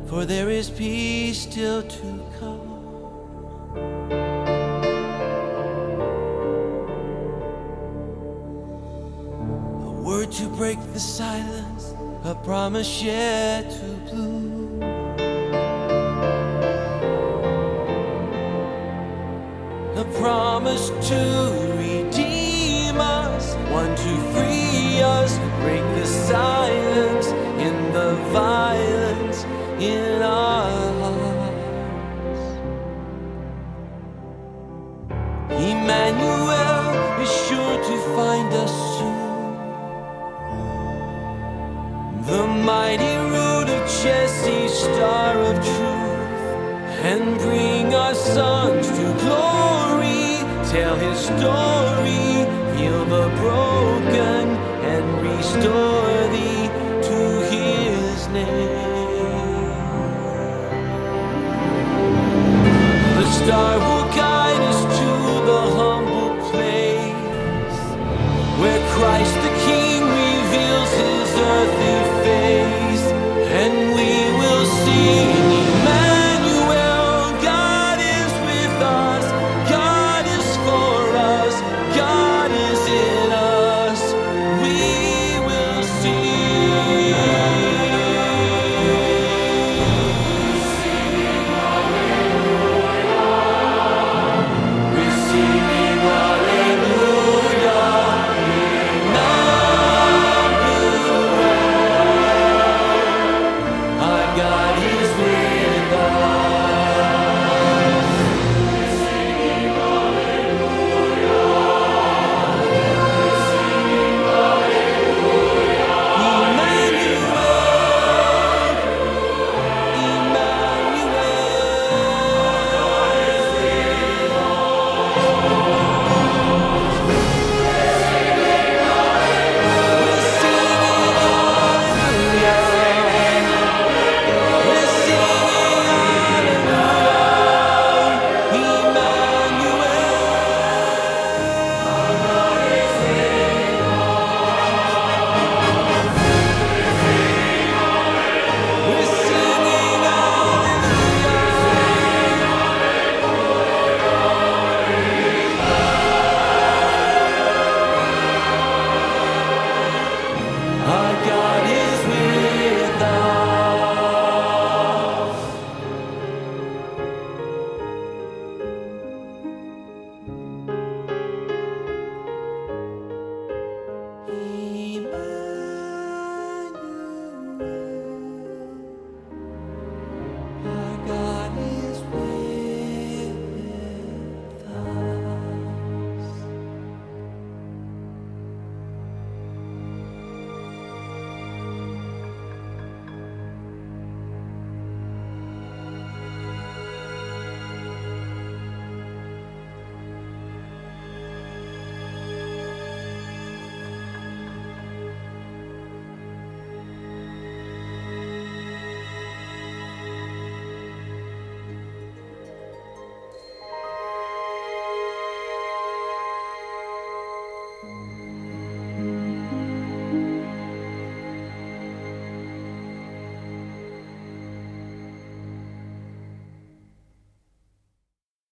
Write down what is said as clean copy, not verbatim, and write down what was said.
for there is peace still to come. A word to break the silence, a promise yet to bloom. A promise to redeem us, one to free us, break the silence in the violence in our hearts. Emmanuel is sure to find us soon. The mighty root of Jesse, star of truth, and bring our sons to glory. Tell his story, heal the broken and restore